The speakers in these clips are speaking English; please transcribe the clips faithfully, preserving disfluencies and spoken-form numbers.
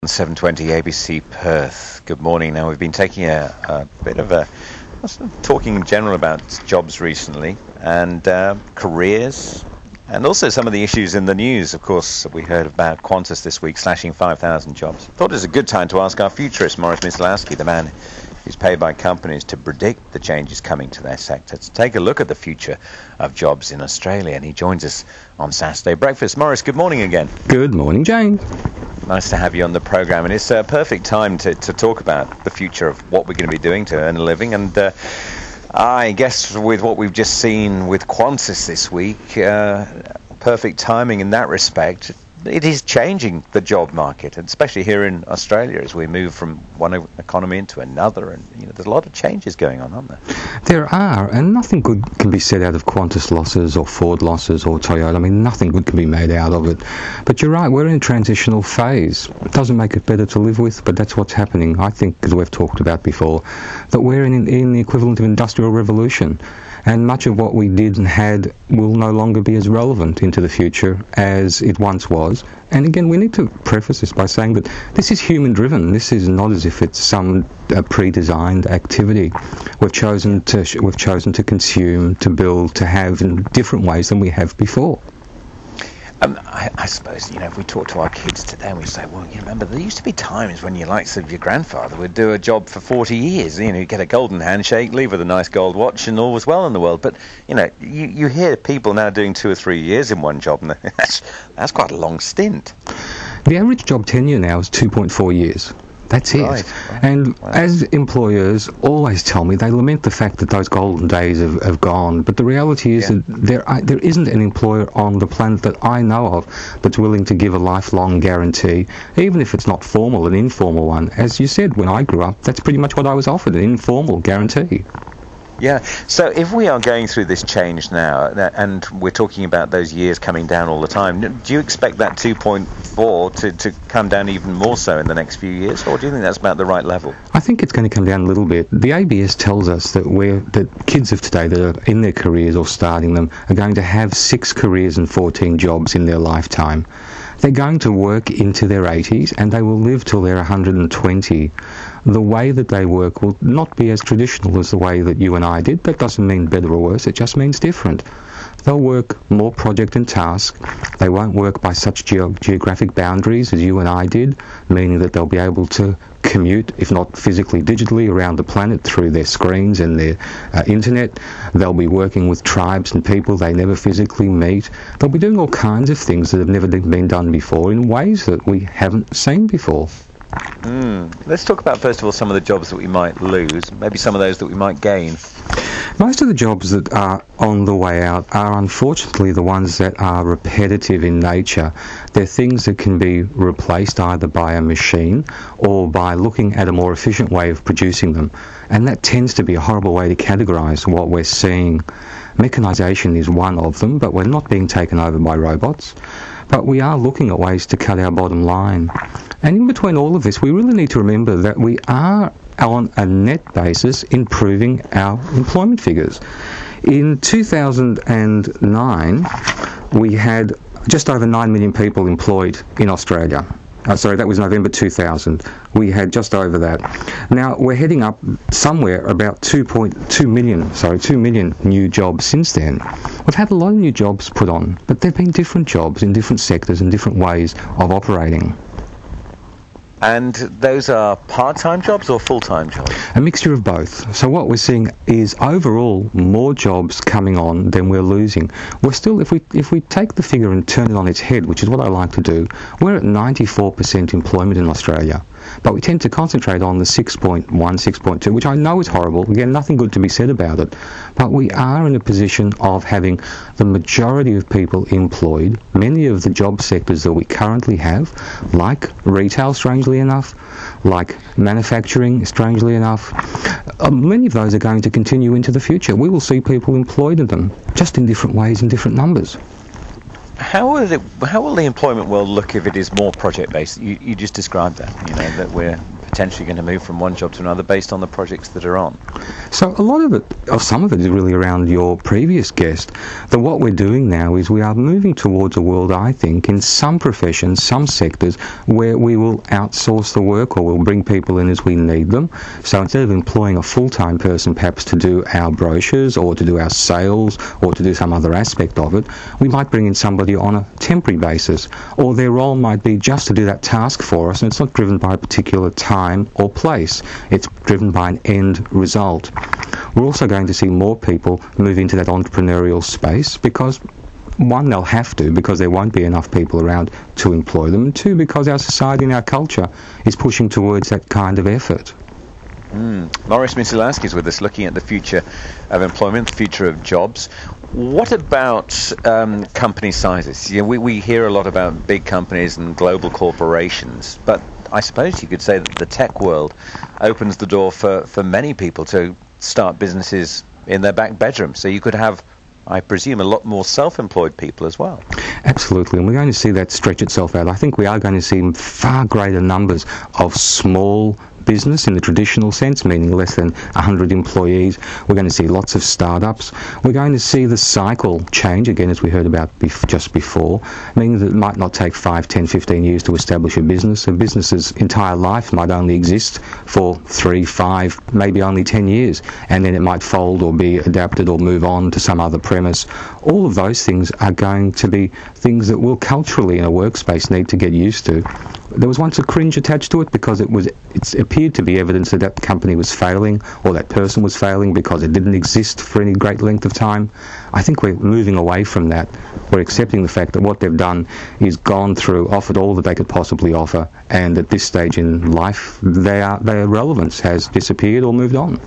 seven twenty A B C Perth. Good morning. Now, we've been taking a, a bit of a talking in general about jobs recently and uh, careers, and also some of the issues in the news. Of course, we heard about Qantas this week slashing five thousand jobs. Thought it was a good time to ask our futurist, Maurice Myslowski, the man who's paid by companies to predict the changes coming to their sector, to take a look at the future of jobs in Australia. And he joins us on Saturday Breakfast. Maurice, good morning again. Good morning, Jane. Nice to have you on the programme, and it's a perfect time to, to talk about the future of what we're going to be doing to earn a living. And uh, I guess with what we've just seen with Qantas this week, uh, perfect timing in that respect. It is changing the job market, and especially here in Australia as we move from one economy into another. And you know, there's a lot of changes going on, aren't there? There are, and nothing good can be said out of Qantas losses or Ford losses or Toyota. I mean, nothing good can be made out of it. But you're right, we're in a transitional phase. It doesn't make it better to live with, but that's what's happening. I think, as we've talked about before, that we're in, in the equivalent of industrial revolution. And much of what we did and had will no longer be as relevant into the future as it once was. And again, we need to preface this by saying that this is human-driven. This is not as if it's some uh, pre-designed activity. We've chosen to sh- we've chosen to consume, to build, to have in different ways than we have before. Um, I, I suppose, you know, if we talk to our kids today and we say, well, you remember, there used to be times when your likes of your grandfather would do a job for forty years, you know, you get a golden handshake, leave with a nice gold watch, and all was well in the world. But, you know, you, you hear people now doing two or three years in one job, and that's, that's quite a long stint. The average job tenure now is two point four years. That's it. Right. And wow. As employers always tell me, they lament the fact that those golden days have, have gone. But the reality is yeah. that there are, there isn't an employer on the planet that I know of that's willing to give a lifelong guarantee, even if it's not formal, an informal one. As you said, when I grew up, that's pretty much what I was offered, an informal guarantee. Yeah, so if we are going through this change now, and we're talking about those years coming down all the time, do you expect that two point four to, to come down even more so in the next few years, or do you think that's about the right level? I think it's going to come down a little bit. The A B S tells us that we're, that kids of today that are in their careers or starting them are going to have six careers and fourteen jobs in their lifetime. They're going to work into their eighties, and they will live till they're one hundred twenty. The way that they work will not be as traditional as the way that you and I did. That doesn't mean better or worse, it just means different. They'll work more project and task. They won't work by such ge- geographic boundaries as you and I did, meaning that they'll be able to commute, if not physically, digitally, around the planet through their screens and their uh, internet. They'll be working with tribes and people they never physically meet. They'll be doing all kinds of things that have never been done before in ways that we haven't seen before. Mm. Let's talk about, first of all, some of the jobs that we might lose, maybe some of those that we might gain. Most of the jobs that are on the way out are unfortunately the ones that are repetitive in nature. They're things that can be replaced either by a machine or by looking at a more efficient way of producing them. And that tends to be a horrible way to categorise what we're seeing. Mechanisation is one of them, but we're not being taken over by robots. But we are looking at ways to cut our bottom line. And in between all of this, we really need to remember that we are, on a net basis, improving our employment figures. In two thousand nine, we had just over nine million people employed in Australia. Uh, sorry, that was November two thousand. We had just over that. Now, we're heading up somewhere about two point two million, sorry, two million new jobs since then. We've had a lot of new jobs put on, but they've been different jobs in different sectors and different ways of operating. And those are part-time jobs or full-time jobs? A mixture of both. So what we're seeing is overall more jobs coming on than we're losing. We're still, if we if we take the figure and turn it on its head, which is what I like to do, we're at ninety-four percent employment in Australia. But we tend to concentrate on the six point one, six point two, which I know is horrible. Again, nothing good to be said about it. But we are in a position of having the majority of people employed. Many of the job sectors that we currently have, like retail, strangely enough, like manufacturing, strangely enough, uh, many of those are going to continue into the future. We will see people employed in them, just in different ways and different numbers. How will it, how will the employment world look if it is more project-based? You, you just described that, you know, that we're potentially going to move from one job to another based on the projects that are on? So a lot of it, or some of it, is really around your previous guest. That what we're doing now is we are moving towards a world, I think, in some professions, some sectors, where we will outsource the work, or we'll bring people in as we need them. So instead of employing a full-time person perhaps to do our brochures or to do our sales or to do some other aspect of it, we might bring in somebody on a temporary basis, or their role might be just to do that task for us, and it's not driven by a particular time or place. It's driven by an end result. We're also going to see more people move into that entrepreneurial space because, one, they'll have to because there won't be enough people around to employ them, and two, because our society and our culture is pushing towards that kind of effort. Mm. Maurice Michalowski is with us, looking at the future of employment, the future of jobs. What about um, company sizes? You know, we, we hear a lot about big companies and global corporations, but I suppose you could say that the tech world opens the door for, for many people to start businesses in their back bedroom. So you could have, I presume, a lot more self-employed people as well. Absolutely, and we're going to see that stretch itself out. I think we are going to see far greater numbers of small business in the traditional sense, meaning less than one hundred employees. We're going to see lots of startups. We're going to see the cycle change, again, as we heard about bef- just before, meaning that it might not take five, ten, fifteen years to establish a business. A business's entire life might only exist for three, five, maybe only ten years, and then it might fold or be adapted or move on to some other premise. All of those things are going to be things that we'll culturally in a workspace need to get used to. There was once a cringe attached to it because it was it appeared to be evidence that that company was failing or that person was failing because it didn't exist for any great length of time. I think we're moving away from that. We're accepting the fact that what they've done is gone through, offered all that they could possibly offer, and at this stage in life, they are, their relevance has disappeared or moved on.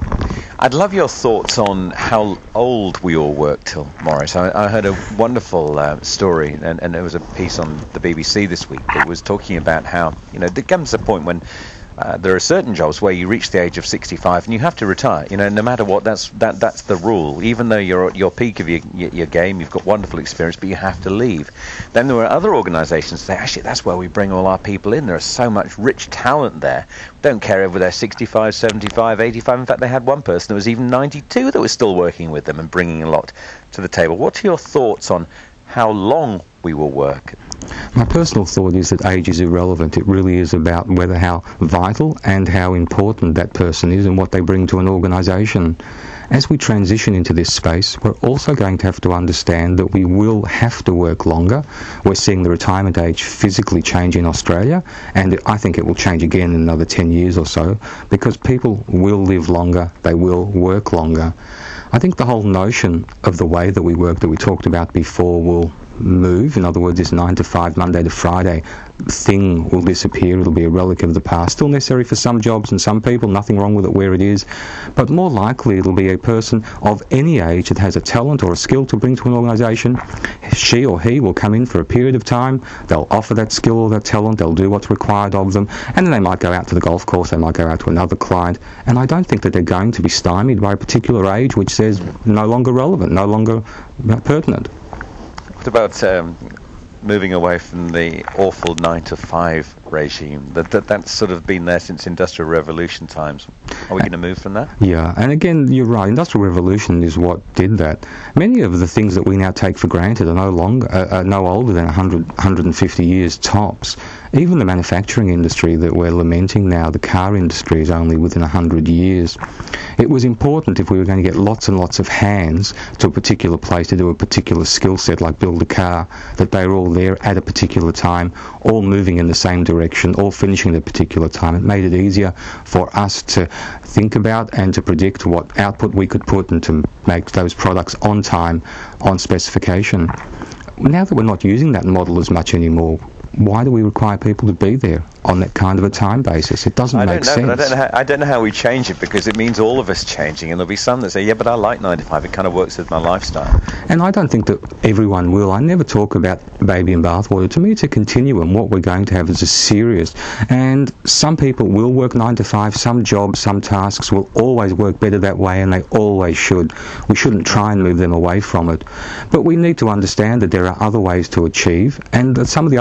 I'd love your thoughts on how old we all work till, Maurice. I, I heard a wonderful uh, story, and, and it was a piece on the B B C this week that was talking about how, you know, there comes a point when Uh, there are certain jobs where you reach the age of sixty-five and you have to retire. You know, no matter what, that's that that's the rule. Even though you're at your peak of your, your your game, you've got wonderful experience, but you have to leave. Then there are other organisations that say, actually, that's where we bring all our people in. There is so much rich talent there. Don't care whether they're sixty-five, seventy-five, eighty-five. In fact, they had one person that was even ninety-two that was still working with them and bringing a lot to the table. What are your thoughts on how long we will work? My personal thought is that age is irrelevant. It really is about whether how vital and how important that person is and what they bring to an organisation. As we transition into this space, we're also going to have to understand that we will have to work longer. We're seeing the retirement age physically change in Australia, and I think it will change again in another ten years or so, because people will live longer, they will work longer. I think the whole notion of the way that we work that we talked about before will move. In other words, this nine to five, Monday to Friday thing will disappear. It'll be a relic of the past. Still necessary for some jobs and some people, nothing wrong with it where it is. But more likely it'll be a person of any age that has a talent or a skill to bring to an organisation. She or he will come in for a period of time. They'll offer that skill or that talent. They'll do what's required of them. And then they might go out to the golf course. They might go out to another client. And I don't think that they're going to be stymied by a particular age which says no longer relevant, no longer pertinent. What about um, moving away from the awful nine to five regime? That, that that's sort of been there since Industrial Revolution times. Are we going to move from that? Yeah, and again, you're right. Industrial Revolution is what did that. Many of the things that we now take for granted are no longer, uh, are no older than one hundred, one hundred fifty years tops. Even the manufacturing industry that we're lamenting now, the car industry, is only within one hundred years. It was important, if we were going to get lots and lots of hands to a particular place to do a particular skill set, like build a car, that they were all there at a particular time, all moving in the same direction, all finishing at a particular time. It made it easier for us to think about and to predict what output we could put and to make those products on time, on specification. Now that we're not using that model as much anymore, why do we require people to be there on that kind of a time basis? It doesn't I make don't know, sense. I don't know, how, I don't know how we change it, because it means all of us changing, and there'll be some that say, yeah, but I like nine to five, it kind of works with my lifestyle. And I don't think that everyone will. I never talk about baby and bathwater. To me, it's a continuum. What we're going to have is a serious, and some people will work nine to five, some jobs, some tasks will always work better that way, and they always should. We shouldn't try and move them away from it. But we need to understand that there are other ways to achieve, and that some of the other ways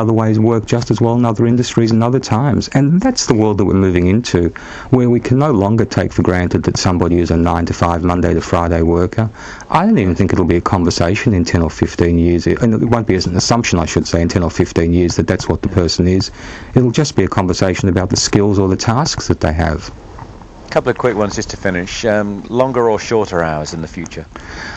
work just as well in other industries and other times. And that's the world that we're moving into, where we can no longer take for granted that somebody is a nine to five, Monday to Friday worker. I don't even think it'll be a conversation in ten or fifteen years, and it won't be as an assumption, I should say, in ten or fifteen years that that's what the person is. It'll just be a conversation about the skills or the tasks that they have. A couple of quick ones just to finish. Um, longer or shorter hours in the future?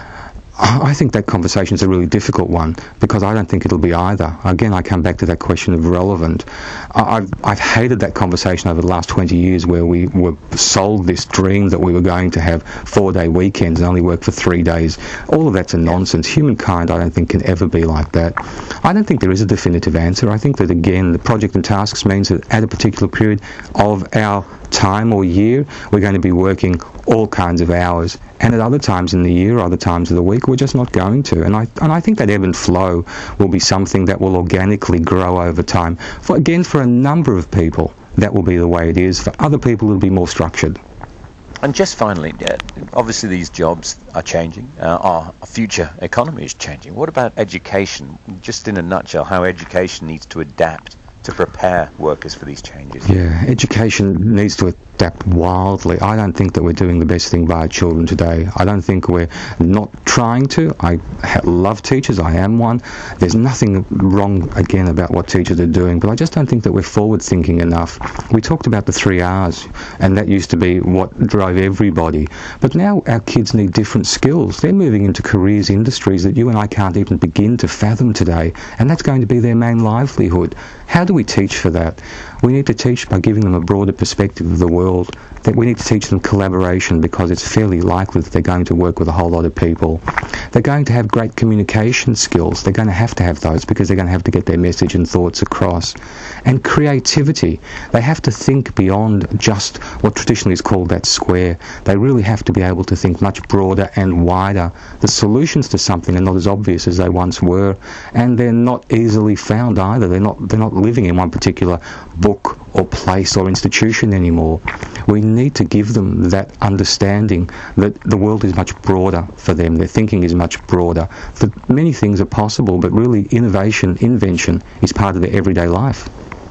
I think that conversation is a really difficult one, because I don't think it'll be either. Again, I come back to that question of relevant. I've, I've hated that conversation over the last twenty years where we were sold this dream that we were going to have four-day weekends and only work for three days. All of that's a nonsense. Humankind, I don't think, can ever be like that. I don't think there is a definitive answer. I think that, again, the project and tasks means that at a particular period of our time or year, we're going to be working all kinds of hours, and at other times in the year, other times of the week, we're just not going to. And I and I think that ebb and flow will be something that will organically grow over time. For again, for a number of people, that will be the way it is. For other people, it'll be more structured. And just finally, uh, obviously these jobs are changing. Uh, our future economy is changing. What about education? Just in a nutshell, how education needs to adapt to prepare workers for these changes? Yeah, education needs to adapt wildly. I don't think that we're doing the best thing by our children today. I don't think we're not trying to. I ha- love teachers. I am one. There's nothing wrong, again, about what teachers are doing, but I just don't think that we're forward-thinking enough. We talked about the three R's, and that used to be what drove everybody. But now our kids need different skills. They're moving into careers, industries that you and I can't even begin to fathom today, and that's going to be their main livelihood. How do we teach for that? We need to teach by giving them a broader perspective of the world. That we need to teach them collaboration, because it's fairly likely that they're going to work with a whole lot of people. They're going to have great communication skills. They're going to have to have those, because they're going to have to get their message and thoughts across. And creativity. They have to think beyond just what traditionally is called that square. They really have to be able to think much broader and wider. The solutions to something are not as obvious as they once were, and they're not easily found either. They're not, they're not living in one particular book or place or institution anymore. We need to give them that understanding that the world is much broader for them. Their thinking is much broader. That many things are possible, but really innovation, invention is part of their everyday life.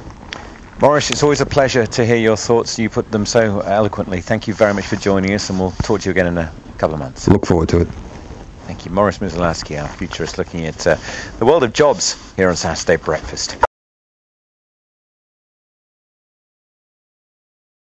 Maurice, it's always a pleasure to hear your thoughts. You put them so eloquently. Thank you very much for joining us, and we'll talk to you again in a couple of months. Look forward to it. Thank you. Maurice Mizalowski, our futurist, looking at uh, the world of jobs here on Saturday Breakfast.